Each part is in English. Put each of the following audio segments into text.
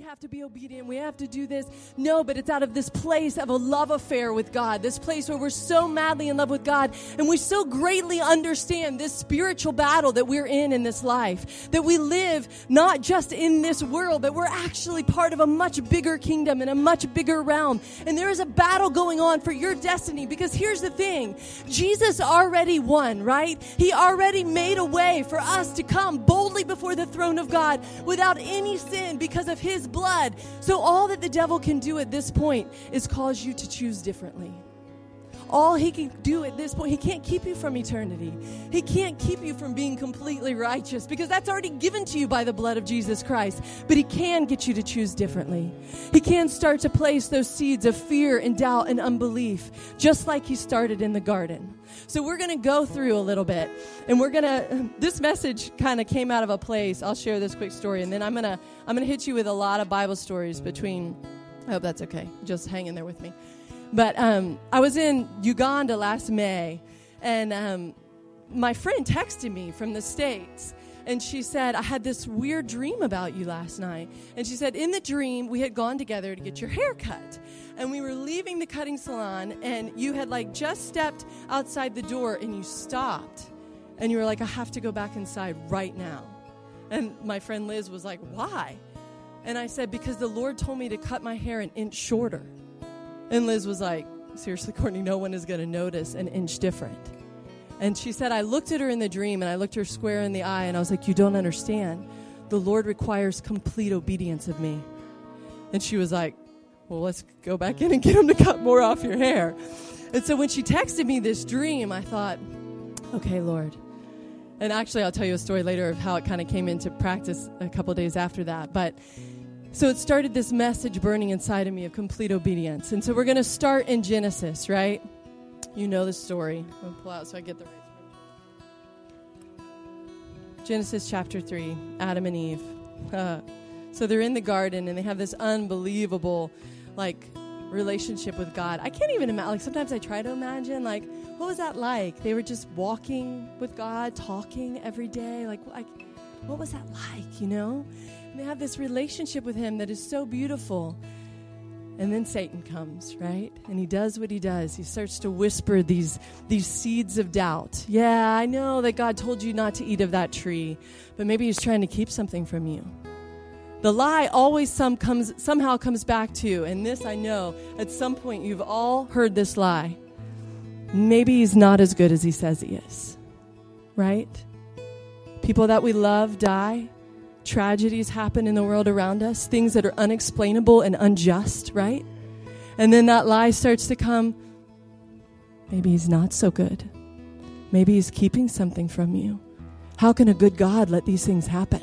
have to be obedient. We have to do this. No, but it's out of this place of a love affair with God, this place where we're so madly in love with God, and we so greatly understand this spiritual battle that we're in this life, that we live not just in this world, but we're actually part of a much bigger kingdom and a much bigger realm. And there is a battle going on for your destiny, because here's the thing. Jesus already won, right? He already made a way for us to come boldly before the throne of God without any sin because of his blood. So all that the devil can do at this point is cause you to choose differently. All he can do at this point, he can't keep you from eternity. He can't keep you from being completely righteous, because that's already given to you by the blood of Jesus Christ. But he can get you to choose differently. He can start to place those seeds of fear and doubt and unbelief, just like he started in the garden. So we're going to go through a little bit, and this message kind of came out of a place. I'll share this quick story, and then I'm going to hit you with a lot of Bible stories I hope that's okay. Just hang in there with me. But I was in Uganda last May, and my friend texted me from the States, and she said, I had this weird dream about you last night. And she said, in the dream, we had gone together to get your hair cut. And we were leaving the cutting salon, and you had just stepped outside the door, and you stopped. And you were like, I have to go back inside right now. And my friend Liz was like, why? And I said, because the Lord told me to cut my hair an inch shorter. And Liz was like, seriously, Courtney, no one is going to notice an inch different. And she said, I looked at her in the dream, and I looked her square in the eye, and I was like, you don't understand. The Lord requires complete obedience of me. And she was like, well, let's go back in and get him to cut more off your hair. And so when she texted me this dream, I thought, okay, Lord. And actually, I'll tell you a story later of how it kind of came into practice a couple days after that. But so it started this message burning inside of me of complete obedience. And so we're going to start in Genesis, right? You know the story. I'm going to pull out so I get the right scripture. Genesis chapter 3, Adam and Eve. So they're in the garden, and they have this unbelievable, relationship with God. I can't even imagine. Sometimes I try to imagine, what was that like? They were just walking with God, talking every day. What was that like, And they have this relationship with him that is so beautiful. And then Satan comes, right? And he does what he does. He starts to whisper these seeds of doubt. Yeah, I know that God told you not to eat of that tree, but maybe he's trying to keep something from you. The lie always somehow comes back to, and this I know, at some point you've all heard this lie. Maybe he's not as good as he says he is, right? People that we love die. Tragedies happen in the world around us, things that are unexplainable and unjust, right? And then that lie starts to come, maybe he's not so good. Maybe he's keeping something from you. How can a good God let these things happen?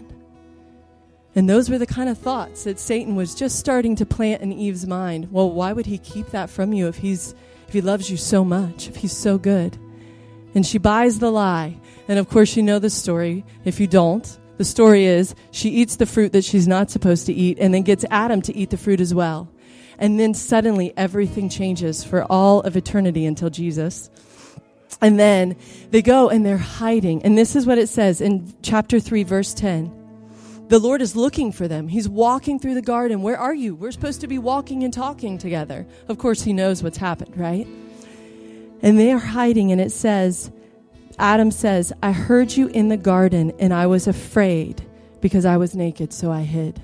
And those were the kind of thoughts that Satan was just starting to plant in Eve's mind. Well, why would he keep that from you if he loves you so much, if he's so good? And she buys the lie. And of course, you know the story. If you don't, the story is she eats the fruit that she's not supposed to eat, and then gets Adam to eat the fruit as well. And then suddenly everything changes for all of eternity until Jesus. And then they go and they're hiding. And this is what it says in chapter 3, verse 10. The Lord is looking for them. He's walking through the garden. Where are you? We're supposed to be walking and talking together. Of course, he knows what's happened, right? And they are hiding, and it says, Adam says, I heard you in the garden, and I was afraid because I was naked, so I hid.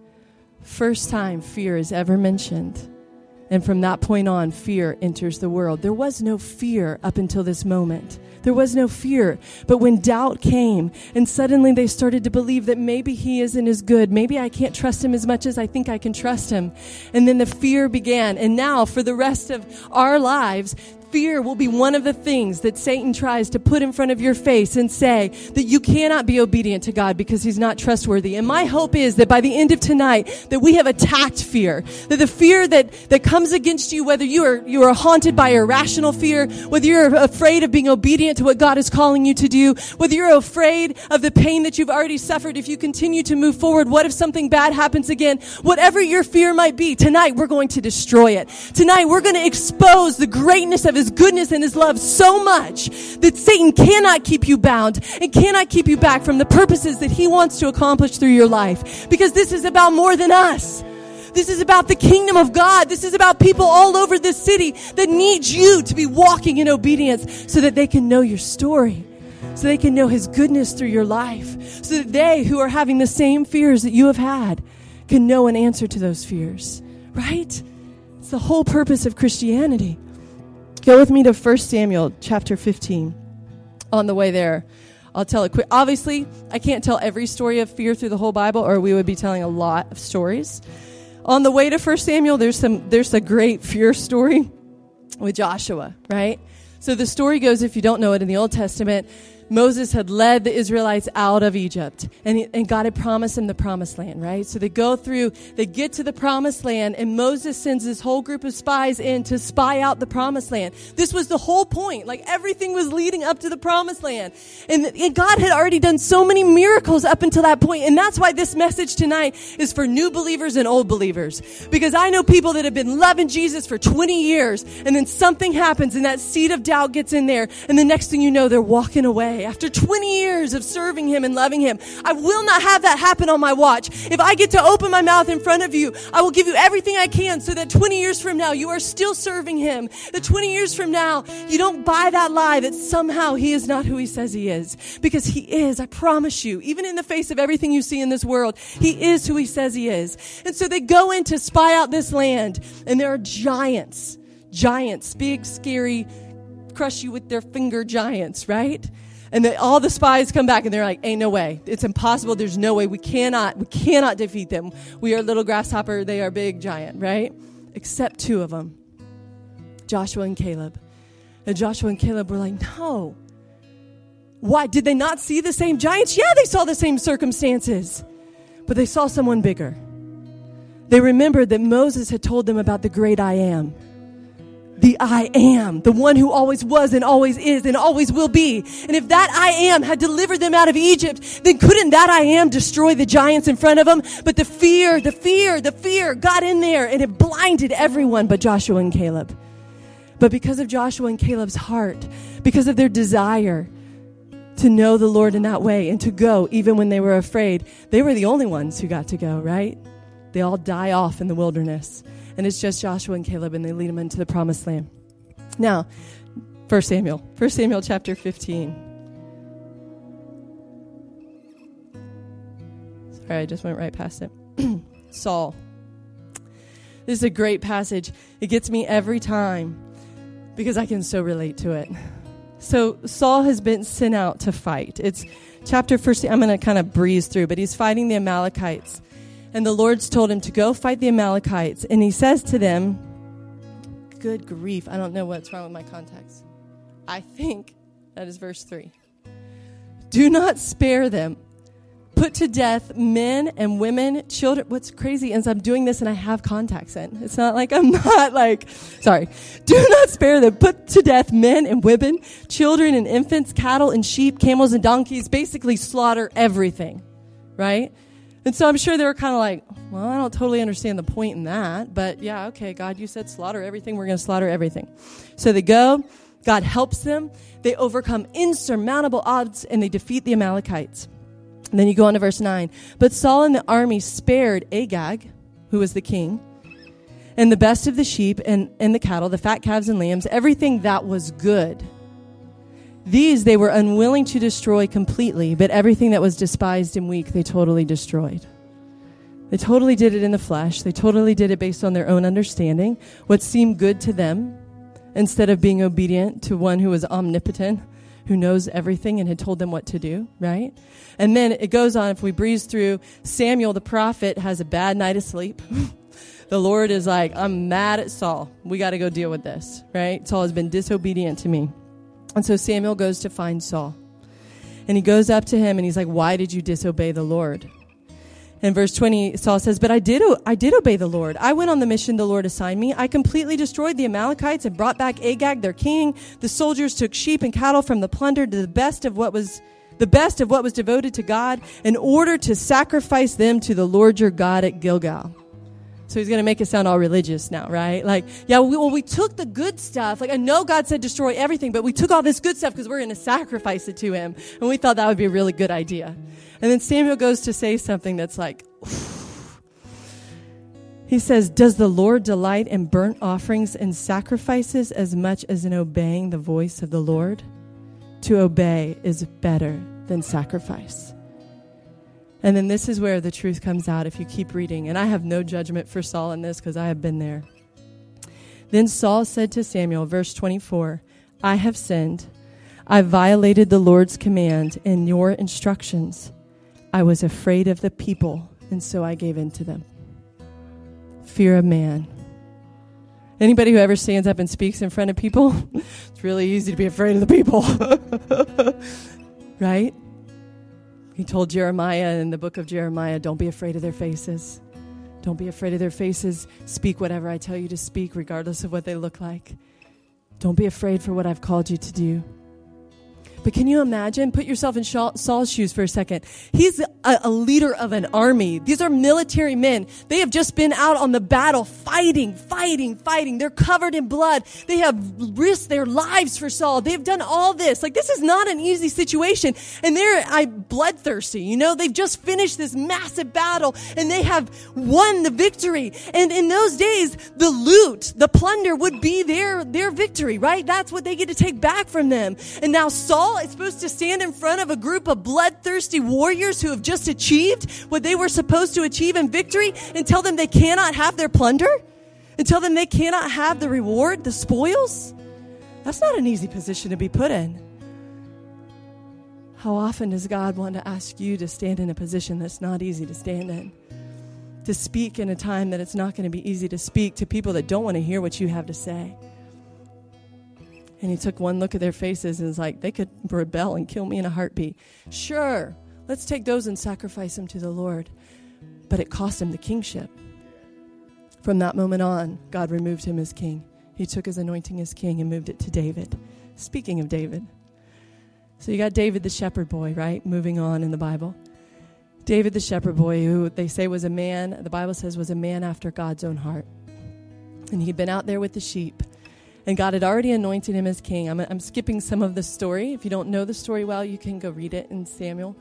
First time fear is ever mentioned. And from that point on, fear enters the world. There was no fear up until this moment. There was no fear. But when doubt came, and suddenly they started to believe that maybe he isn't as good, maybe I can't trust him as much as I think I can trust him. And then the fear began. And now, for the rest of our lives, fear will be one of the things that Satan tries to put in front of your face and say that you cannot be obedient to God because he's not trustworthy. And my hope is that by the end of tonight, that we have attacked fear, that the fear that comes against you, whether you are haunted by irrational fear, whether you're afraid of being obedient to what God is calling you to do, whether you're afraid of the pain that you've already suffered if you continue to move forward, what if something bad happens again? Whatever your fear might be, tonight we're going to destroy it. Tonight we're going to expose the greatness of his goodness and his love so much that Satan cannot keep you bound and cannot keep you back from the purposes that he wants to accomplish through your life. Because this is about more than us. This is about the kingdom of God. This is about people all over this city that need you to be walking in obedience so that they can know your story, so they can know his goodness through your life, so that they who are having the same fears that you have had can know an answer to those fears, right? It's the whole purpose of Christianity. Go with me to 1 Samuel chapter 15. On the way there, I'll tell it quick. Obviously, I can't tell every story of fear through the whole Bible, or we would be telling a lot of stories. On the way to 1 Samuel, there's a great fear story with Joshua, right? So the story goes, if you don't know it, in the Old Testament, Moses had led the Israelites out of Egypt, and God had promised them the promised land, right? So they get to the promised land, and Moses sends this whole group of spies in to spy out the promised land. This was the whole point. Like, everything was leading up to the promised land. And God had already done so many miracles up until that point. And that's why this message tonight is for new believers and old believers. Because I know people that have been loving Jesus for 20 years, and then something happens, and that seed of doubt gets in there, and the next thing you know, they're walking away. After 20 years of serving him and loving him, I will not have that happen on my watch. If I get to open my mouth in front of you, I will give you everything I can so that 20 years from now, you are still serving him. That 20 years from now, you don't buy that lie that somehow he is not who he says he is. Because he is, I promise you, even in the face of everything you see in this world, he is who he says he is. And so they go in to spy out this land, and there are giants, big, scary, crush you with their finger giants, right? And all the spies come back and they're like, ain't no way. It's impossible. There's no way. We cannot defeat them. We are little grasshopper. They are big giant, right? Except two of them, Joshua and Caleb. And Joshua and Caleb were like, no. Why? Did they not see the same giants? Yeah, they saw the same circumstances. But they saw someone bigger. They remembered that Moses had told them about the great I am. The I am, the one who always was and always is and always will be. And if that I am had delivered them out of Egypt, then couldn't that I am destroy the giants in front of them? But the fear got in there, and it blinded everyone but Joshua and Caleb. But because of Joshua and Caleb's heart, because of their desire to know the Lord in that way and to go even when they were afraid, they were the only ones who got to go, right? They all die off in the wilderness. And it's just Joshua and Caleb, and they lead them into the promised land. Now, 1 Samuel chapter 15. Sorry, I just went right past it. Saul. This is a great passage. It gets me every time because I can so relate to it. So Saul has been sent out to fight. It's chapter 1. I'm going to kind of breeze through, but he's fighting the Amalekites. And the Lord's told him to go fight the Amalekites. And he says to them, good grief, I don't know what's wrong with my contacts. I think that is verse 3. Do not spare them. Put to death men and women, children. What's crazy is I'm doing this and I have contacts in. It's not like I'm not like, sorry. Do not spare them. Put to death men and women, children and infants, cattle and sheep, camels and donkeys. Basically slaughter everything, right? And so I'm sure they were kind of like, well, I don't totally understand the point in that. But yeah, okay, God, you said slaughter everything. We're going to slaughter everything. So they go. God helps them. They overcome insurmountable odds, and they defeat the Amalekites. And then you go on to verse 9. But Saul and the army spared Agag, who was the king, and the best of the sheep and the cattle, the fat calves and lambs, everything that was good. These they were unwilling to destroy completely, but everything that was despised and weak, they totally destroyed. They totally did it in the flesh. They totally did it based on their own understanding, what seemed good to them, instead of being obedient to one who was omnipotent, who knows everything and had told them what to do, right? And then it goes on, if we breeze through, Samuel the prophet has a bad night of sleep. The Lord is like, I'm mad at Saul. We got to go deal with this, right? Saul has been disobedient to me. And so Samuel goes to find Saul. And he goes up to him and he's like, why did you disobey the Lord? In verse 20, Saul says, but I did obey the Lord. I went on the mission the Lord assigned me. I completely destroyed the Amalekites and brought back Agag, their king. The soldiers took sheep and cattle from the plunder to the best of what was devoted to God in order to sacrifice them to the Lord your God at Gilgal. So he's going to make it sound all religious now, right? Like, yeah, we took the good stuff. Like, I know God said destroy everything, but we took all this good stuff because we're going to sacrifice it to him. And we thought that would be a really good idea. And then Samuel goes to say something that's like, He says, does the Lord delight in burnt offerings and sacrifices as much as in obeying the voice of the Lord? To obey is better than sacrifice. And then this is where the truth comes out if you keep reading. And I have no judgment for Saul in this because I have been there. Then Saul said to Samuel, verse 24, I have sinned. I violated the Lord's command and your instructions. I was afraid of the people, and so I gave in to them. Fear of man. Anybody who ever stands up and speaks in front of people, it's really easy to be afraid of the people. Right? He told Jeremiah in the book of Jeremiah, don't be afraid of their faces. Don't be afraid of their faces. Speak whatever I tell you to speak, regardless of what they look like. Don't be afraid for what I've called you to do. But can you imagine? Put yourself in Saul's shoes for a second. He's a leader of an army. These are military men. They have just been out on the battle fighting. They're covered in blood. They have risked their lives for Saul. They've done all this. Like, this is not an easy situation. And they're bloodthirsty. You know, they've just finished this massive battle and they have won the victory. And in those days, the loot, the plunder would be their victory, right? That's what they get to take back from them. And now Saul is supposed to stand in front of a group of bloodthirsty warriors who have just achieved what they were supposed to achieve in victory and tell them they cannot have their plunder and tell them they cannot have the reward, the spoils. That's not an easy position to be put in. How often does God want to ask you to stand in a position that's not easy to stand in? To speak in a time that it's not going to be easy to speak to people that don't want to hear what you have to say. And he took one look at their faces and was like, they could rebel and kill me in a heartbeat. Sure, let's take those and sacrifice them to the Lord. But it cost him the kingship. From that moment on, God removed him as king. He took his anointing as king and moved it to David. Speaking of David. So you got David the shepherd boy, right? Moving on in the Bible. David the shepherd boy, who they say was a man, the Bible says was a man after God's own heart. And he'd been out there with the sheep. And God had already anointed him as king. I'm skipping some of the story. If you don't know the story well, you can go read it in Samuel.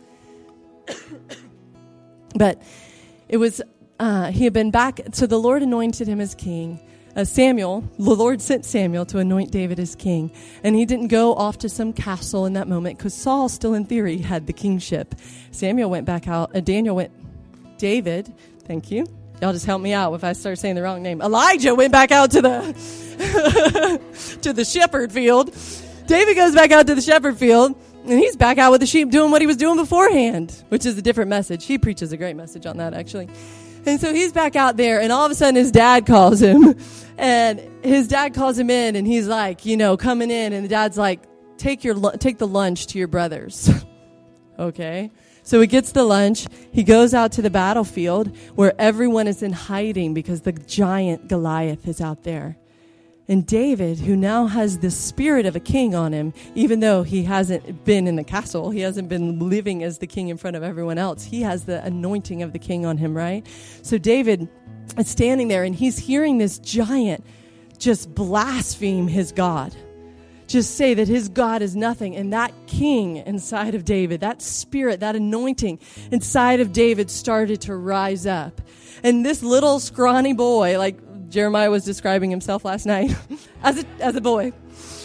But it was, he had been back, so the Lord anointed him as king. The Lord sent Samuel to anoint David as king. And he didn't go off to some castle in that moment because Saul still in theory had the kingship. Samuel went back out, David, thank you. Y'all just help me out if I start saying the wrong name. Elijah went back out to the to the shepherd field. David goes back out to the shepherd field, and he's back out with the sheep doing what he was doing beforehand, which is a different message. He preaches a great message on that, actually. And so he's back out there, and all of a sudden his dad calls him, and his dad calls him in, and he's like, coming in, and the dad's like, take the lunch to your brothers. Okay. So he gets the lunch. He goes out to the battlefield where everyone is in hiding because the giant Goliath is out there. And David, who now has the spirit of a king on him, even though he hasn't been in the castle, he hasn't been living as the king in front of everyone else, he has the anointing of the king on him, right? So David is standing there and he's hearing this giant just blaspheme his God. Just say that his God is nothing. And that king inside of David, that spirit, that anointing inside of David started to rise up. And this little scrawny boy, like Jeremiah was describing himself last night, as a boy.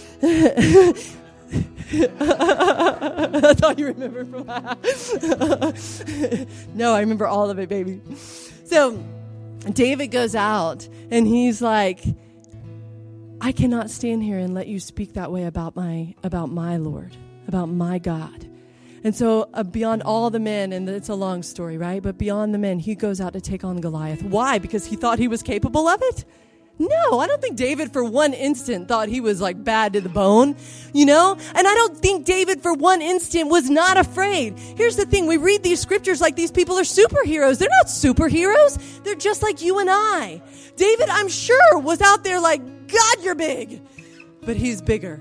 That's all you remember from that. No, I remember all of it, baby. So David goes out and he's like, I cannot stand here and let you speak that way about my Lord, about my God. And so beyond all the men, and it's a long story, right? But beyond the men, he goes out to take on Goliath. Why? Because he thought he was capable of it? No, I don't think David for one instant thought he was like bad to the bone, And I don't think David for one instant was not afraid. Here's the thing. We read these scriptures like these people are superheroes. They're not superheroes. They're just like you and I. David, I'm sure, was out there like, God, you're big. But he's bigger.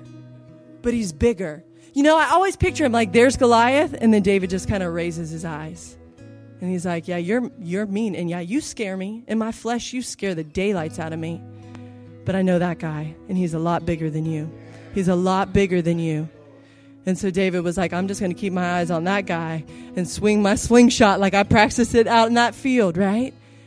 I always picture him like, there's Goliath, and then David just kind of raises his eyes. And he's like, yeah, you're mean, and yeah, you scare me. In my flesh, you scare the daylights out of me. But I know that guy, and he's a lot bigger than you. He's a lot bigger than you. And so David was like, I'm just going to keep my eyes on that guy and swing my slingshot like I practiced it out in that field, right?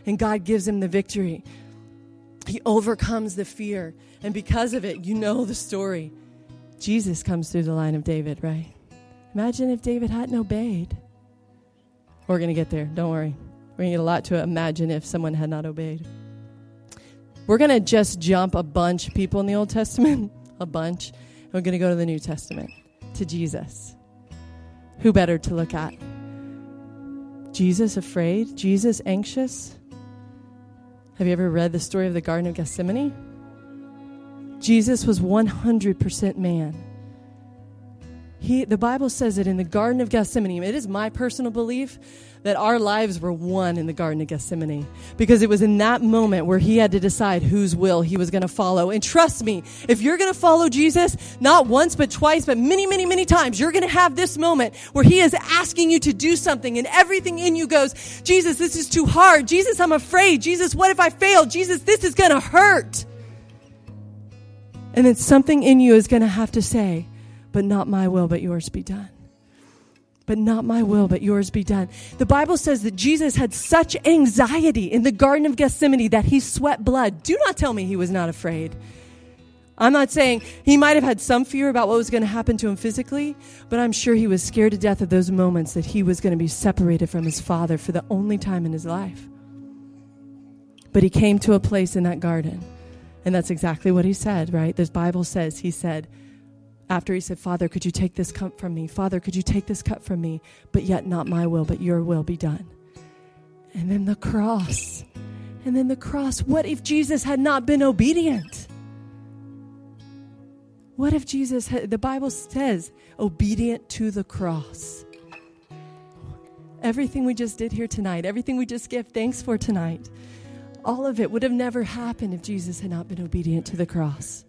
and God gives him the victory. He overcomes the fear. And because of it, you know the story. Jesus comes through the line of David, right? Imagine if David hadn't obeyed. We're going to get there. Don't worry. We're going to get a lot to imagine if someone had not obeyed. We're going to just jump a bunch of people in the Old Testament, a bunch. We're going to go to the New Testament, to Jesus. Who better to look at? Jesus afraid? Jesus anxious? Have you ever read the story of the Garden of Gethsemane? Jesus was 100% man. The Bible says that in the Garden of Gethsemane, it is my personal belief that our lives were one in the Garden of Gethsemane, because it was in that moment where he had to decide whose will he was going to follow. And trust me, if you're going to follow Jesus, not once but twice, but many, many, many times, you're going to have this moment where he is asking you to do something and everything in you goes, Jesus, this is too hard. Jesus, I'm afraid. Jesus, what if I fail? Jesus, this is going to hurt. And then something in you is going to have to say, but not my will, but yours be done. But not my will, but yours be done. The Bible says that Jesus had such anxiety in the Garden of Gethsemane that he sweat blood. Do not tell me he was not afraid. I'm not saying he might have had some fear about what was going to happen to him physically, but I'm sure he was scared to death of those moments that he was going to be separated from his Father for the only time in his life. But he came to a place in that garden, and that's exactly what he said, right? The Bible says he said, after he said, Father, could you take this cup from me? Father, could you take this cup from me? But yet not my will, but your will be done. And then the cross. And then the cross. What if Jesus had not been obedient? What if Jesus the Bible says, obedient to the cross. Everything we just did here tonight, everything we just gave thanks for tonight, all of it would have never happened if Jesus had not been obedient to the cross.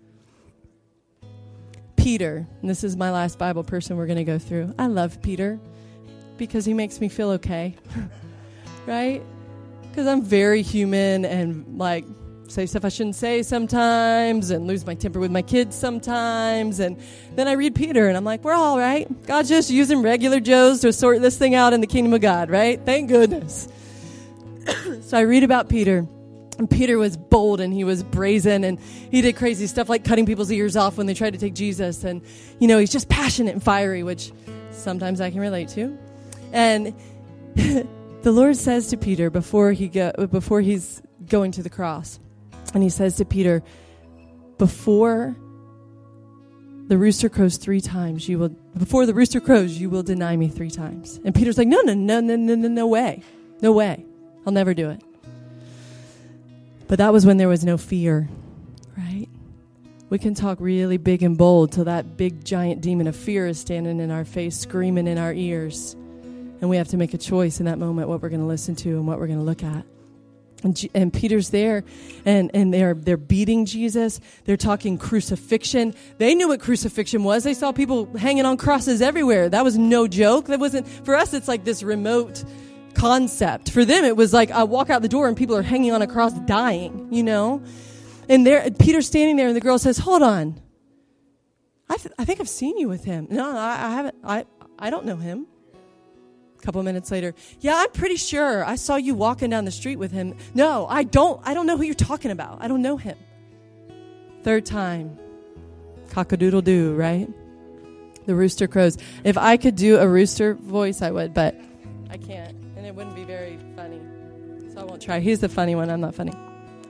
Peter, and this is my last Bible person we're going to go through. I love Peter because he makes me feel okay, right? Because I'm very human and like say stuff I shouldn't say sometimes and lose my temper with my kids sometimes. And then I read Peter and I'm like, we're all right. God's just using regular Joes to sort this thing out in the kingdom of God, right? Thank goodness. So I read about Peter. And Peter was bold and he was brazen and he did crazy stuff like cutting people's ears off when they tried to take Jesus. And, you know, he's just passionate and fiery, which sometimes I can relate to. And the Lord says to Peter before he's going to the cross, and he says to Peter, before the rooster crows 3 times, you will deny me 3 times. And Peter's like, no way. No way. I'll never do it. But that was when there was no fear, right? We can talk really big and bold till that big giant demon of fear is standing in our face, screaming in our ears. And we have to make a choice in that moment what we're going to listen to and what we're going to look at. And Peter's there, and they're beating Jesus. They're talking crucifixion. They knew what crucifixion was. They saw people hanging on crosses everywhere. That was no joke. That wasn't, for us, it's like this remote concept. For them, it was like I walk out the door and people are hanging on a cross dying, you know? And Peter's standing there and the girl says, hold on. I think I've seen you with him. No, I haven't. I don't know him. A couple of minutes later, yeah, I'm pretty sure I saw you walking down the street with him. No, I don't know who you're talking about. I don't know him. 3rd time, cock-a-doodle-doo, right? The rooster crows. If I could do a rooster voice, I would, but I can't. And it wouldn't be very funny. So I won't try. He's the funny one. I'm not funny.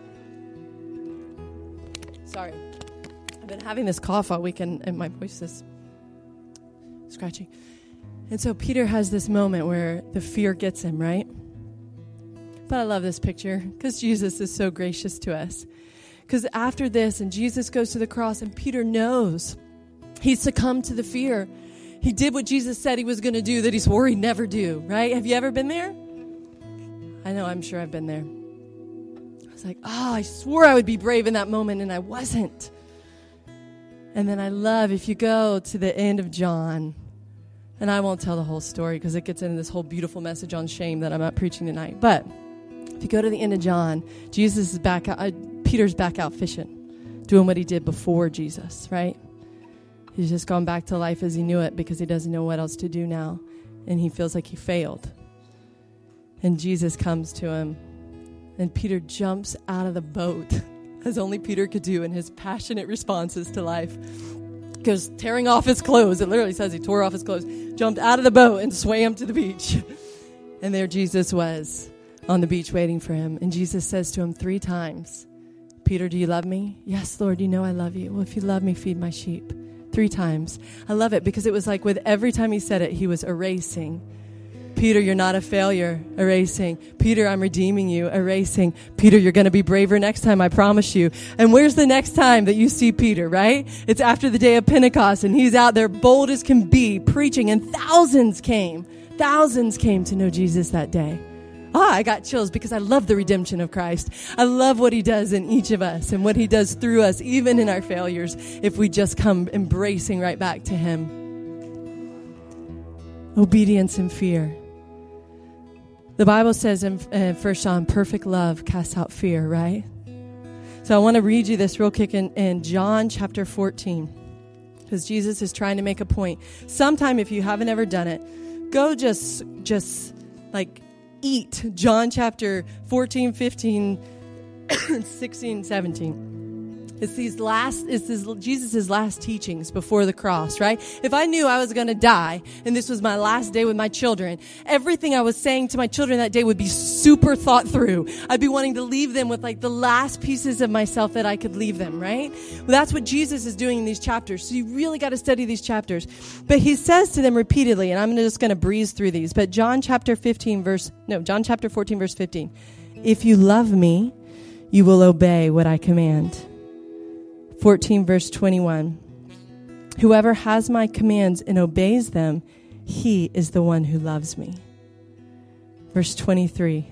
Sorry. I've been having this cough all weekend and my voice is scratchy. And so Peter has this moment where the fear gets him, right? But I love this picture because Jesus is so gracious to us. Because after this, and Jesus goes to the cross, and Peter knows he succumbed to the fear. He did what Jesus said he was going to do that he swore he'd never do, right? Have you ever been there? I know, I'm sure I've been there. I was like, I swore I would be brave in that moment, and I wasn't. And then I love, if you go to the end of John, and I won't tell the whole story because it gets into this whole beautiful message on shame that I'm not preaching tonight. But if you go to the end of John, Jesus is back out, Peter's back out fishing, doing what he did before Jesus, right? He's just gone back to life as he knew it because he doesn't know what else to do now. And he feels like he failed. And Jesus comes to him And Peter jumps out of the boat, as only Peter could do in his passionate responses to life. Goes tearing off his clothes. It literally says he tore off his clothes, jumped out of the boat and swam to the beach. And there Jesus was on the beach waiting for him. And Jesus says to him 3 times, Peter, do you love me? Yes, Lord, you know I love you. Well, if you love me, feed my sheep. 3 times. I love it because it was like with every time he said it, he was erasing. Peter, you're not a failure. Erasing. Peter, I'm redeeming you. Erasing. Peter, you're going to be braver next time, I promise you. And where's the next time that you see Peter, right? It's after the day of Pentecost, and he's out there bold as can be, preaching, and thousands came. Thousands came to know Jesus that day. I got chills because I love the redemption of Christ. I love what he does in each of us and what he does through us, even in our failures, if we just come embracing right back to him. Obedience and fear. The Bible says in 1 John, perfect love casts out fear, right? So I want to read you this real quick in John chapter 14, because Jesus is trying to make a point. Sometime, if you haven't ever done it, go just like eat John chapter 14, 15, 16, 17. It's Jesus' last teachings before the cross, right? If I knew I was going to die and this was my last day with my children, everything I was saying to my children that day would be super thought through. I'd be wanting to leave them with like the last pieces of myself that I could leave them, right? Well, that's what Jesus is doing in these chapters. So you really got to study these chapters. But he says to them repeatedly, and I'm just going to breeze through these, but John chapter 14 verse 15. If you love me, you will obey what I command. 14 verse 21. Whoever has my commands and obeys them, he is the one who loves me. Verse 23.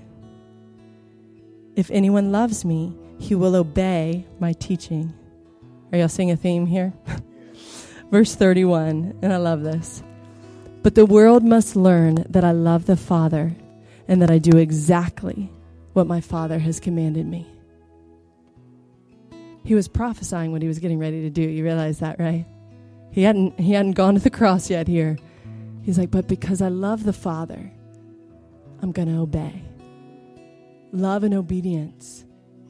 If anyone loves me, he will obey my teaching. Are y'all seeing a theme here? Verse 31, and I love this. But the world must learn that I love the Father and that I do exactly what my Father has commanded me. He was prophesying what he was getting ready to do. You realize that, right? He hadn't gone to the cross yet here. He's like, but because I love the Father, I'm going to obey. Love and obedience.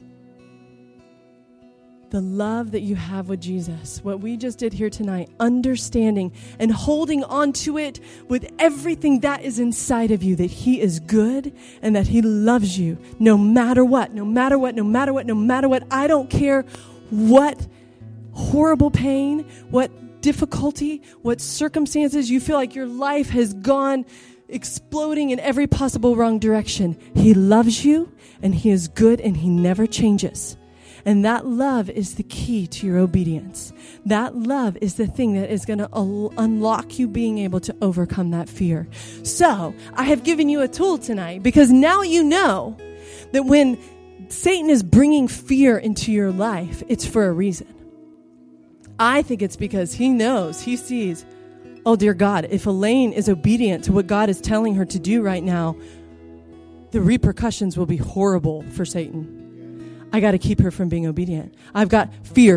The love that you have with Jesus, what we just did here tonight, understanding and holding on to it with everything that is inside of you, that he is good and that he loves you no matter what, no matter what, no matter what, no matter what. I don't care what horrible pain, what difficulty, what circumstances you feel like your life has gone exploding in every possible wrong direction. He loves you and he is good and he never changes. And that love is the key to your obedience. That love is the thing that is going to unlock you being able to overcome that fear. So I have given you a tool tonight because now you know that when Satan is bringing fear into your life, it's for a reason. I think it's because he knows, he sees, oh dear God, if Elaine is obedient to what God is telling her to do right now, the repercussions will be horrible for Satan. I got to keep her from being obedient. I've got fear,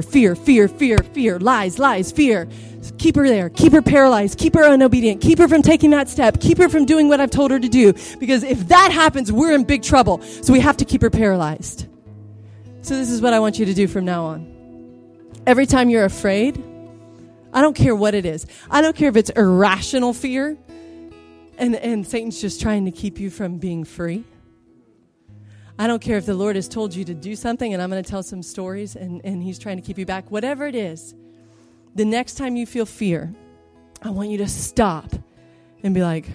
lies, fear. Keep her there. Keep her paralyzed. Keep her unobedient. Keep her from taking that step. Keep her from doing what I've told her to do. Because if that happens, we're in big trouble. So we have to keep her paralyzed. So this is what I want you to do from now on. Every time you're afraid, I don't care what it is. I don't care if it's irrational fear and Satan's just trying to keep you from being free. I don't care if the Lord has told you to do something and I'm going to tell some stories and he's trying to keep you back. Whatever it is, the next time you feel fear, I want you to stop and be like,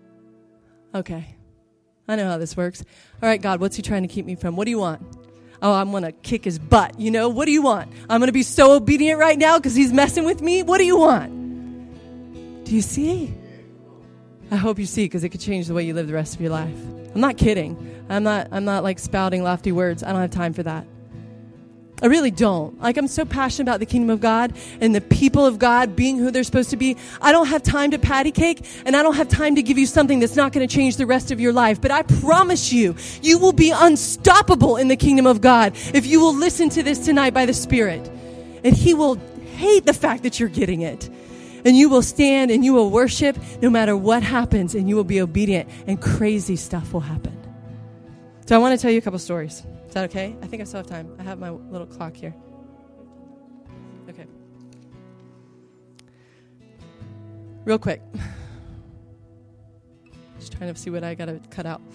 okay, I know how this works. All right, God, what's he trying to keep me from? What do you want? Oh, I'm going to kick his butt. You know, what do you want? I'm going to be so obedient right now because he's messing with me. What do you want? Do you see? I hope you see because it could change the way you live the rest of your life. I'm not kidding. I'm not like spouting lofty words. I don't have time for that. I really don't. Like, I'm so passionate about the kingdom of God and the people of God being who they're supposed to be. I don't have time to patty cake, and I don't have time to give you something that's not going to change the rest of your life. But I promise you, you will be unstoppable in the kingdom of God if you will listen to this tonight by the Spirit. And he will hate the fact that you're getting it. And you will stand and you will worship no matter what happens, and you will be obedient, and crazy stuff will happen. So I want to tell you a couple stories. Is that okay? I think I still have time. I have my little clock here. Okay. Real quick. Just trying to see what I got to cut out.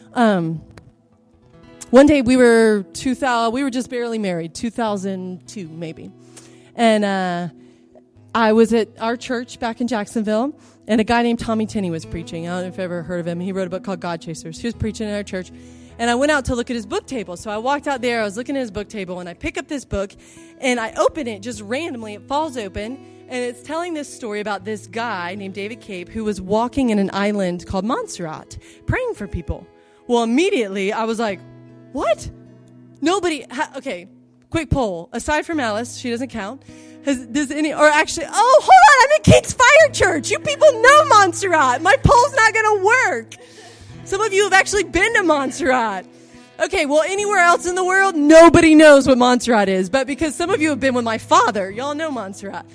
One day we were just barely married, 2002 maybe. And I was at our church back in Jacksonville, and a guy named Tommy Tinney was preaching. I don't know if you've ever heard of him. He wrote a book called God Chasers. He was preaching at our church. And I went out to look at his book table. So I walked out there, I was looking at his book table, and I pick up this book, and I open it just randomly. It falls open, and it's telling this story about this guy named David Cape who was walking in an island called Montserrat, praying for people. Well, immediately, I was like, what? Nobody, okay, quick poll. Aside from Alice, she doesn't count. Hold on, I'm at King's Fire Church. You people know Montserrat. My poll's not going to work. Some of you have actually been to Montserrat. Okay, well, anywhere else in the world, nobody knows what Montserrat is. But because some of you have been with my father, y'all know Montserrat.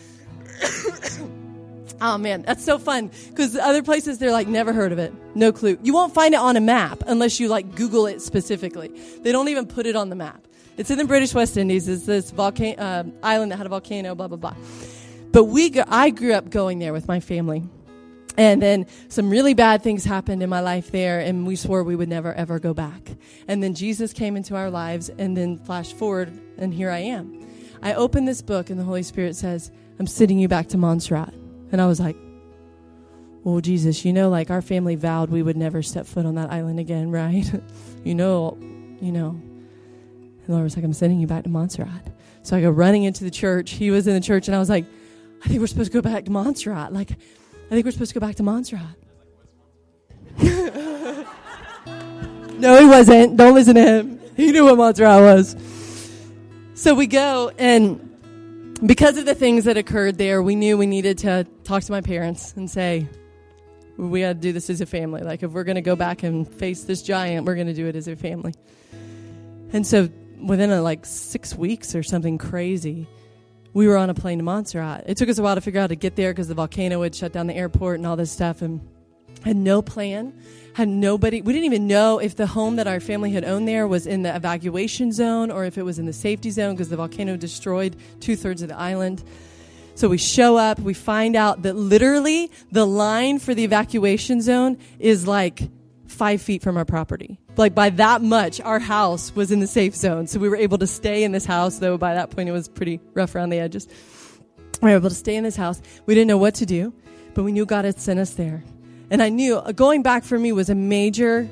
Oh, man, that's so fun. Because other places, they're like, never heard of it. No clue. You won't find it on a map unless you, like, Google it specifically. They don't even put it on the map. It's in the British West Indies. It's this island that had a volcano, blah, blah, blah. But I grew up going there with my family. And then some really bad things happened in my life there, and we swore we would never, ever go back. And then Jesus came into our lives, and then flash forward, and here I am. I opened this book, and the Holy Spirit says, I'm sending you back to Montserrat. And I was like, well, Jesus, like our family vowed we would never step foot on that island again, right? you know. And the Lord was like, I'm sending you back to Montserrat. So I go running into the church. He was in the church, and I was like, I think we're supposed to go back to Montserrat. I think we're supposed to go back to Montserrat. No, he wasn't. Don't listen to him. He knew what Montserrat was. So we go, and because of the things that occurred there, we knew we needed to talk to my parents and say, we got to do this as a family. Like, if we're going to go back and face this giant, we're going to do it as a family. And so within 6 weeks or something crazy, we were on a plane to Montserrat. It took us a while to figure out how to get there because the volcano had shut down the airport and all this stuff, and had no plan, had nobody. We didn't even know if the home that our family had owned there was in the evacuation zone or if it was in the safety zone because the volcano destroyed 2/3 of the island. So we show up, we find out that literally the line for the evacuation zone is 5 feet from our property. By that much, our house was in the safe zone. So we were able to stay in this house, though by that point it was pretty rough around the edges. We were able to stay in this house. We didn't know what to do, but we knew God had sent us there. And I knew going back for me was a major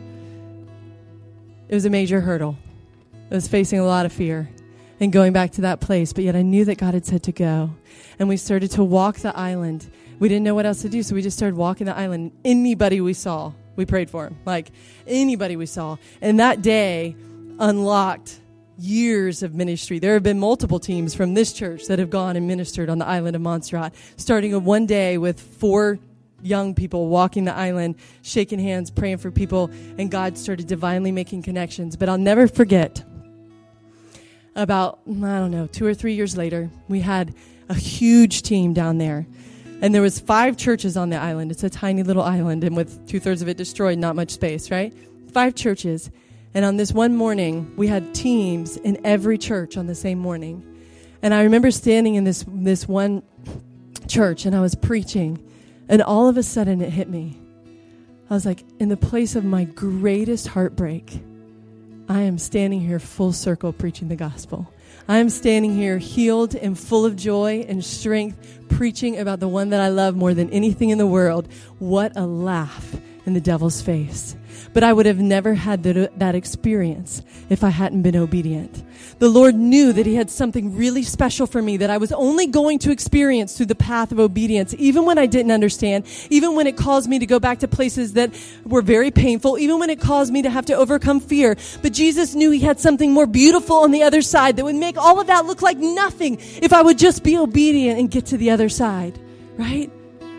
hurdle. I was facing a lot of fear and going back to that place, but yet I knew that God had said to go. And we started to walk the island. We didn't know what else to do, so we just started walking the island. Anybody we saw, we prayed for him, anybody we saw. And that day unlocked years of ministry. There have been multiple teams from this church that have gone and ministered on the island of Montserrat, starting on one day with 4 young people walking the island, shaking hands, praying for people, and God started divinely making connections. But I'll never forget, about, 2 or 3 years later, we had a huge team down there. And there was 5 churches on the island. It's a tiny little island, and with 2/3 of it destroyed, not much space, right? 5 churches. And on this one morning, we had teams in every church on the same morning. And I remember standing in this one church, and I was preaching, and all of a sudden it hit me. I was like, in the place of my greatest heartbreak, I am standing here full circle preaching the gospel. I am standing here healed and full of joy and strength, preaching about the one that I love more than anything in the world. What a laugh in the devil's face. But I would have never had that experience if I hadn't been obedient. The Lord knew that he had something really special for me that I was only going to experience through the path of obedience, even when I didn't understand, even when it caused me to go back to places that were very painful, even when it caused me to have to overcome fear. But Jesus knew he had something more beautiful on the other side that would make all of that look like nothing if I would just be obedient and get to the other side, right?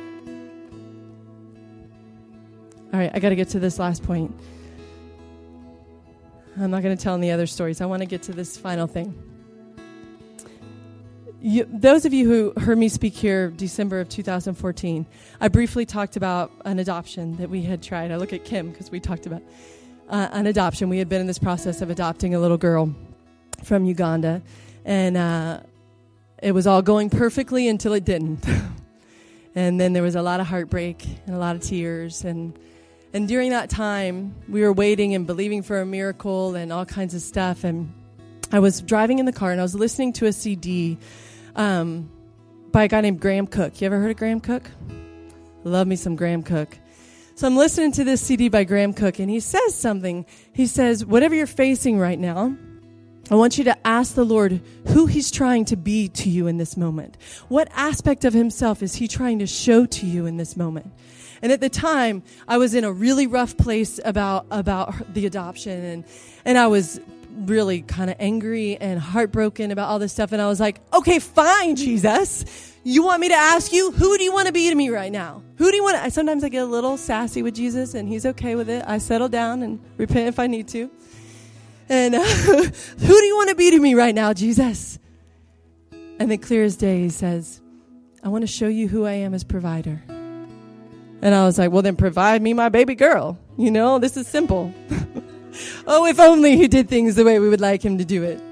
All right, I got to get to this last point. I'm not going to tell any other stories. I want to get to this final thing. Those of you who heard me speak here December of 2014, I briefly talked about an adoption that we had tried. I look at Kim because we talked about an adoption. We had been in this process of adopting a little girl from Uganda, and it was all going perfectly until it didn't. And then there was a lot of heartbreak and a lot of tears, and during that time, we were waiting and believing for a miracle and all kinds of stuff. And I was driving in the car, and I was listening to a CD by a guy named Graham Cook. You ever heard of Graham Cook? Love me some Graham Cook. So I'm listening to this CD by Graham Cook, and he says something. He says, whatever you're facing right now, I want you to ask the Lord who he's trying to be to you in this moment. What aspect of himself is he trying to show to you in this moment? And at the time, I was in a really rough place about the adoption, and I was really kind of angry and heartbroken about all this stuff. And I was like, okay, fine, Jesus. You want me to ask you, who do you want to be to me right now? Who do you want to? Sometimes I get a little sassy with Jesus, and he's okay with it. I settle down and repent if I need to. And who do you want to be to me right now, Jesus? And then clear as day, he says, I want to show you who I am as provider. And I was like, well, then provide me my baby girl. You know, this is simple. Oh, if only he did things the way we would like him to do it.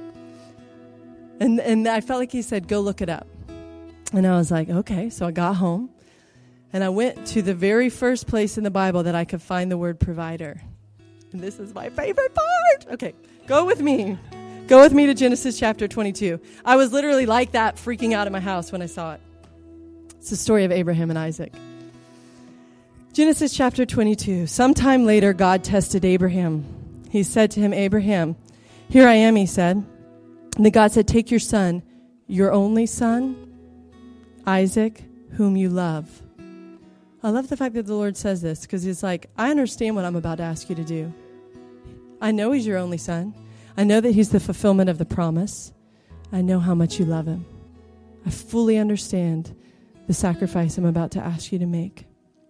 And I felt like he said, go look it up. And I was like, okay. So I got home, and I went to the very first place in the Bible that I could find the word provider. And this is my favorite part. Okay, go with me. Go with me to Genesis chapter 22. I was literally like that, freaking out of my house when I saw it. It's the story of Abraham and Isaac. Genesis chapter 22. Sometime later, God tested Abraham. He said to him, Abraham, here I am, he said. And then God said, take your son, your only son, Isaac, whom you love. I love the fact that the Lord says this, because he's like, I understand what I'm about to ask you to do. I know he's your only son. I know that he's the fulfillment of the promise. I know how much you love him. I fully understand the sacrifice I'm about to ask you to make.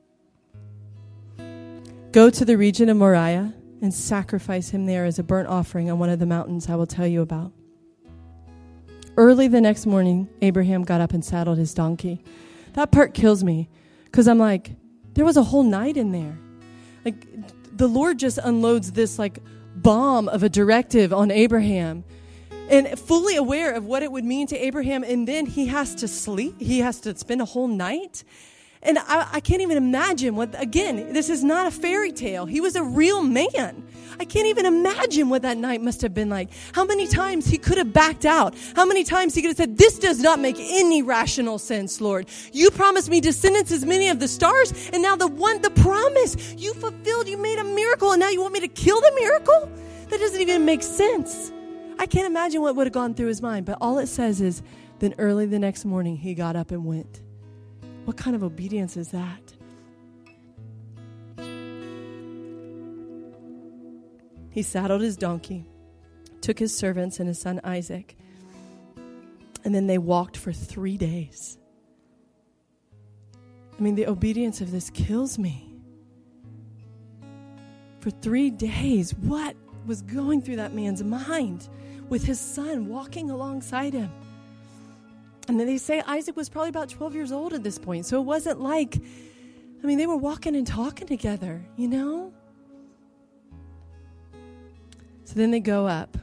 Go to the region of Moriah and sacrifice him there as a burnt offering on one of the mountains I will tell you about. Early the next morning, Abraham got up and saddled his donkey. That part kills me, because I'm like, there was a whole night in there. Like, the Lord just unloads this like bomb of a directive on Abraham, and fully aware of what it would mean to Abraham. And then he has to sleep. He has to spend a whole night. And I can't even imagine what, again, this is not a fairy tale. He was a real man. I can't even imagine what that night must have been like. How many times he could have backed out. How many times he could have said, this does not make any rational sense, Lord. You promised me descendants as many of the stars, and now the promise you fulfilled, you made a miracle, and now you want me to kill the miracle? That doesn't even make sense. I can't imagine what would have gone through his mind, but all it says is, then early the next morning, he got up and went. What kind of obedience is that? He saddled his donkey, took his servants and his son Isaac, and then they walked for 3 days. I mean, the obedience of this kills me. For 3 days, what was going through that man's mind with his son walking alongside him? And then they say Isaac was probably about 12 years old at this point. So it wasn't like, I mean, they were walking and talking together, you know? So then they go up.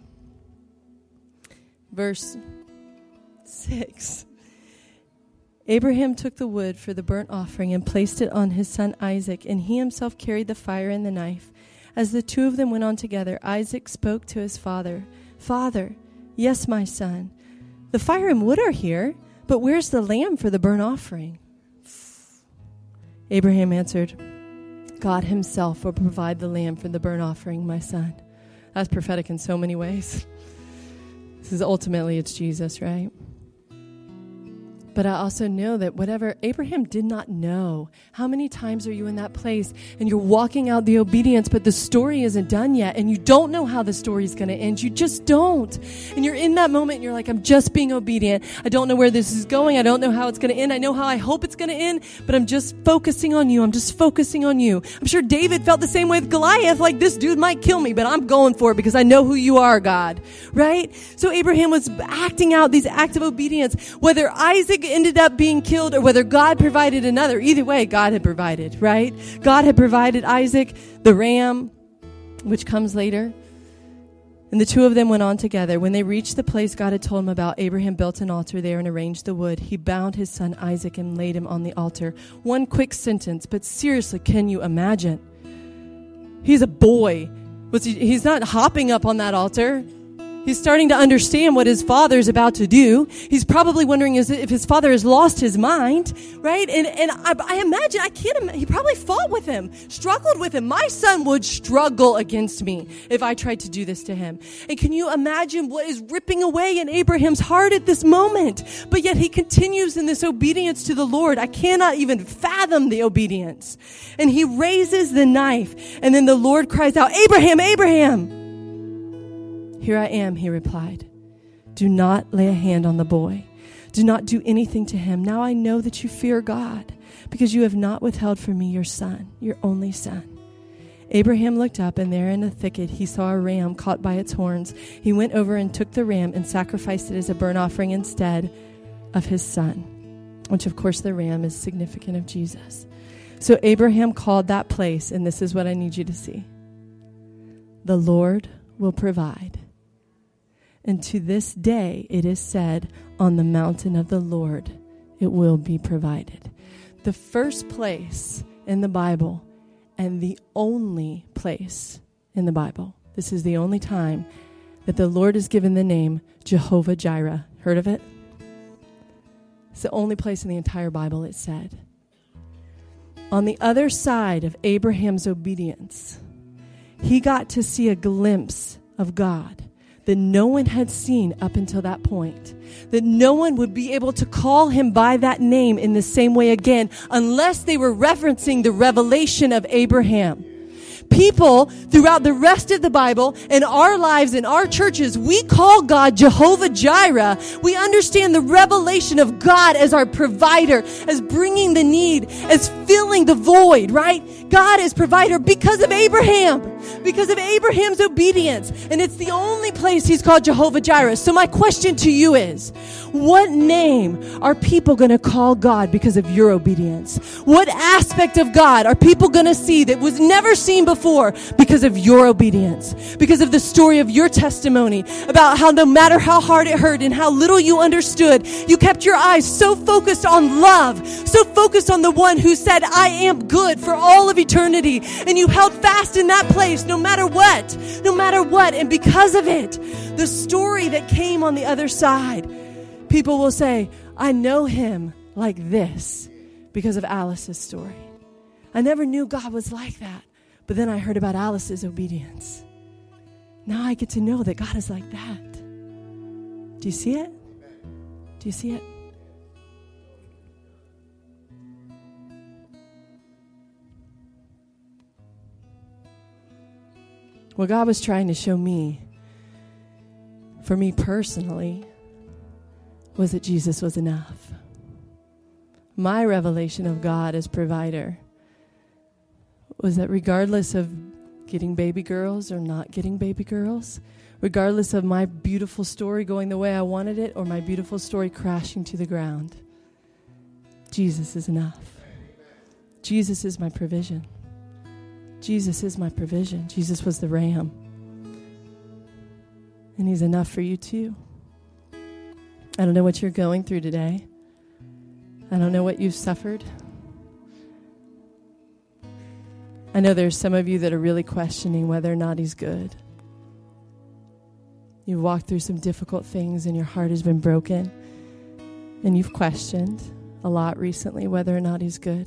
Verse 6. Abraham took the wood for the burnt offering and placed it on his son Isaac, and he himself carried the fire and the knife. As the two of them went on together, Isaac spoke to his father, Father, yes, my son. The fire and wood are here, but where's the lamb for the burnt offering? Abraham answered, God himself will provide the lamb for the burnt offering, my son. That's prophetic in so many ways. This is ultimately, it's Jesus, right? But I also know that whatever Abraham did not know, how many times are you in that place and you're walking out the obedience, but the story isn't done yet and you don't know how the story is going to end. You just don't. And you're in that moment and you're like, I'm just being obedient. I don't know where this is going. I don't know how it's going to end. I know how I hope it's going to end, but I'm just focusing on you. I'm just focusing on you. I'm sure David felt the same way with Goliath, like this dude might kill me, but I'm going for it because I know who you are, God. Right? So Abraham was acting out these acts of obedience, whether Isaac ended up being killed or whether God provided another. Either way, God had provided, right? God had provided Isaac, the ram, which comes later. And the two of them went on together. When they reached the place God had told him about, Abraham built an altar there and arranged the wood. He bound his son Isaac and laid him on the altar. One quick sentence, but seriously, can you imagine? He's a boy. He's not hopping up on that altar. He's starting to understand what his father's about to do. He's probably wondering if his father has lost his mind, right? And I imagine, he probably fought with him, struggled with him. My son would struggle against me if I tried to do this to him. And can you imagine what is ripping away in Abraham's heart at this moment? But yet he continues in this obedience to the Lord. I cannot even fathom the obedience. And he raises the knife, and then the Lord cries out, "Abraham, Abraham!" "Here I am," he replied. "Do not lay a hand on the boy. Do not do anything to him. Now I know that you fear God, because you have not withheld from me your son, your only son." Abraham looked up, and there in a thicket he saw a ram caught by its horns. He went over and took the ram and sacrificed it as a burnt offering instead of his son, which of course the ram is significant of Jesus. So Abraham called that place, and this is what I need you to see: "The Lord will provide." And to this day it is said, "On the mountain of the Lord it will be provided." The first place in the Bible, and the only place in the Bible, this is the only time that the Lord is given the name Jehovah Jireh. Heard of it? It's the only place in the entire Bible it said. On the other side of Abraham's obedience, he got to see a glimpse of God that no one had seen up until that point. That no one would be able to call him by that name in the same way again unless they were referencing the revelation of Abraham. People throughout the rest of the Bible, in our lives, in our churches, we call God Jehovah Jireh. We understand the revelation of God as our provider, as bringing the need, as filling the void, right? God is provider because of Abraham, because of Abraham's obedience. And it's the only place he's called Jehovah Jireh. So my question to you is, what name are people going to call God because of your obedience? What aspect of God are people going to see that was never seen before because of your obedience? Because of the story of your testimony about how no matter how hard it hurt and how little you understood, you kept your eyes so focused on love, so focused on the one who said, "I am good" for all of eternity. And you held fast in that place no matter what, no matter what. And because of it, the story that came on the other side, people will say, "I know him like this because of Alice's story. I never knew God was like that. But then I heard about Alice's obedience. Now I get to know that God is like that." Do you see it? Do you see it? What God was trying to show me, for me personally, was that Jesus was enough. My revelation of God as provider was that regardless of getting baby girls or not getting baby girls, regardless of my beautiful story going the way I wanted it or my beautiful story crashing to the ground, Jesus is enough. Jesus is my provision. Jesus is my provision. Jesus was the ram. And he's enough for you too. I don't know what you're going through today. I don't know what you've suffered. I know there's some of you that are really questioning whether or not he's good. You've walked through some difficult things and your heart has been broken. And you've questioned a lot recently whether or not he's good.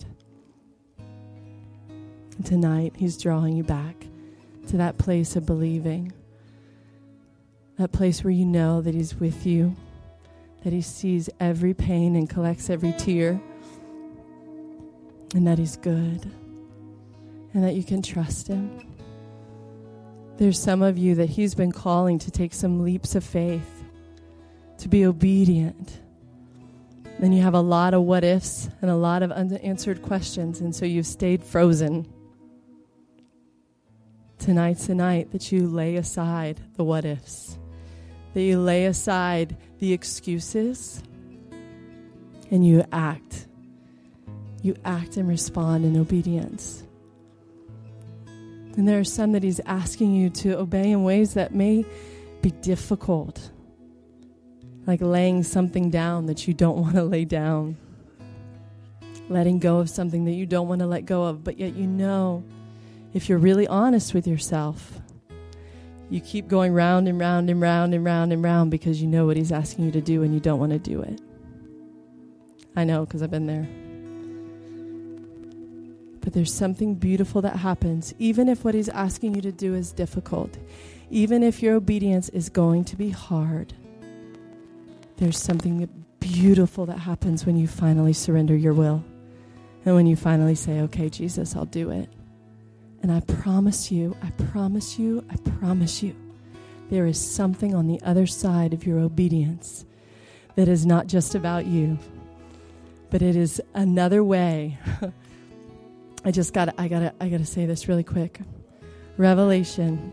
And tonight, he's drawing you back to that place of believing. That place where you know that he's with you, that he sees every pain and collects every tear, and that he's good, and that you can trust him. There's some of you that he's been calling to take some leaps of faith, to be obedient. And you have a lot of what ifs and a lot of unanswered questions, and so you've stayed frozen. Tonight's the night that you lay aside the what ifs, that you lay aside the excuses, and you act. You act and respond in obedience. And there are some that he's asking you to obey in ways that may be difficult. Like laying something down that you don't want to lay down. Letting go of something that you don't want to let go of. But yet you know, if you're really honest with yourself, you keep going round and round and round and round and round because you know what he's asking you to do and you don't want to do it. I know, because I've been there. But there's something beautiful that happens, even if what he's asking you to do is difficult. Even if your obedience is going to be hard. There's something beautiful that happens when you finally surrender your will. And when you finally say, okay, Jesus, I'll do it. And I promise you, there is something on the other side of your obedience that is not just about you, but it is another way. I gotta say this really quick. Revelation.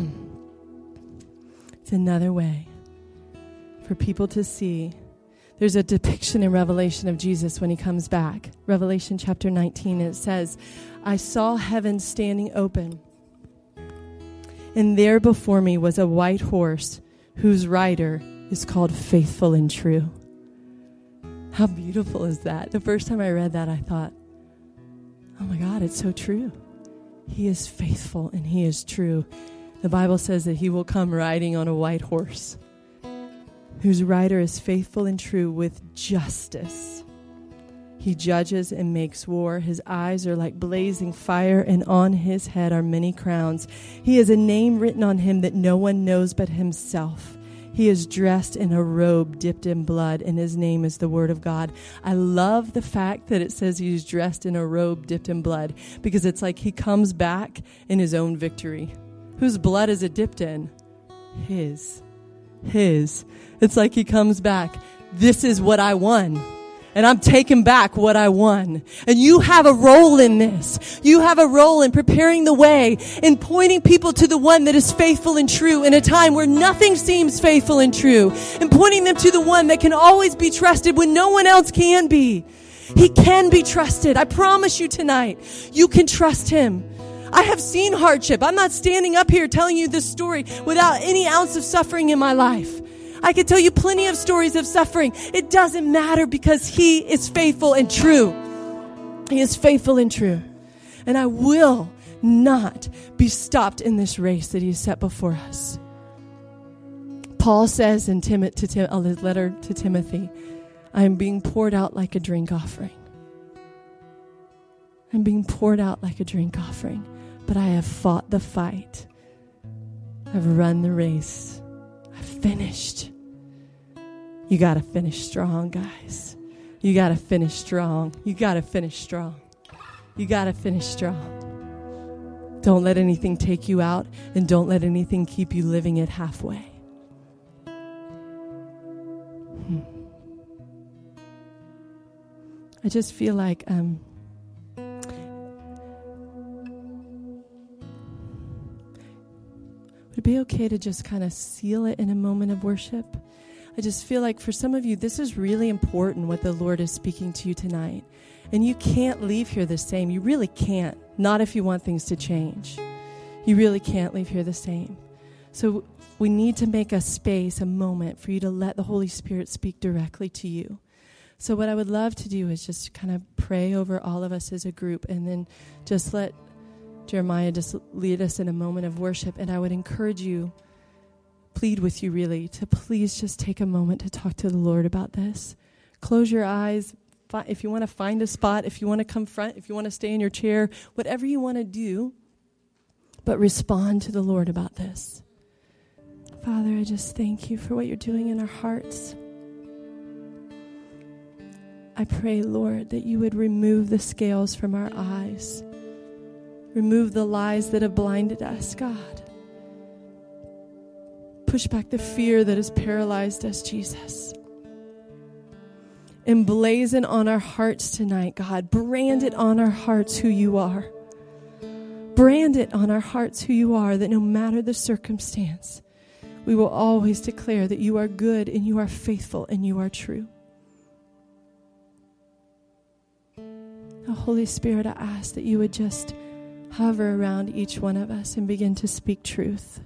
It's another way for people to see. There's a depiction in Revelation of Jesus when he comes back. Revelation chapter 19, and it says, I saw heaven standing open, and there before me was a white horse whose rider is called Faithful and True. How beautiful is that? The first time I read that, I thought, oh my God, it's so true. He is faithful and he is true. The Bible says that he will come riding on a white horse, whose rider is faithful and true with justice. He judges and makes war. His eyes are like blazing fire, and on his head are many crowns. He has a name written on him that no one knows but himself. He is dressed in a robe dipped in blood, and his name is the Word of God. I love the fact that it says he's dressed in a robe dipped in blood, because it's like he comes back in his own victory. Whose blood is it dipped in? His. It's like he comes back. This is what I won. And I'm taking back what I won. And you have a role in this. You have a role in preparing the way, in pointing people to the one that is faithful and true in a time where nothing seems faithful and true, and pointing them to the one that can always be trusted when no one else can be. He can be trusted. I promise you tonight, you can trust him. I have seen hardship. I'm not standing up here telling you this story without any ounce of suffering in my life. I could tell you plenty of stories of suffering. It doesn't matter, because he is faithful and true. He is faithful and true. And I will not be stopped in this race that he has set before us. Paul says in his letter to Timothy, I am being poured out like a drink offering. I'm being poured out like a drink offering. But I have fought the fight. I've run the race. I've finished. You got to finish strong, guys. You got to finish strong. You got to finish strong. You got to finish strong. Don't let anything take you out, and don't let anything keep you living it halfway. I just feel like would it be okay to just kind of seal it in a moment of worship? I just feel like for some of you, this is really important, what the Lord is speaking to you tonight. And you can't leave here the same. You really can't. Not if you want things to change. You really can't leave here the same. So we need to make a space, a moment for you to let the Holy Spirit speak directly to you. So what I would love to do is just kind of pray over all of us as a group, and then just let Jeremiah just lead us in a moment of worship. And I would encourage you, plead with you really, to please just take a moment to talk to the Lord about this. Close your eyes. If you want to find a spot, if you want to come front, if you want to stay in your chair, whatever you want to do, but respond to the Lord about this. Father, I just thank you for what you're doing in our hearts. I pray, Lord, that you would remove the scales from our eyes. Remove the lies that have blinded us, God. Push back the fear that has paralyzed us, Jesus. Emblazon on our hearts tonight, God. Brand it on our hearts who you are. Brand it on our hearts who you are, that no matter the circumstance, we will always declare that you are good and you are faithful and you are true. Now, Holy Spirit, I ask that you would just hover around each one of us and begin to speak truth.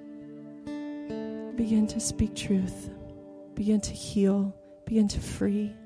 Begin to speak truth. Begin to heal. Begin to free.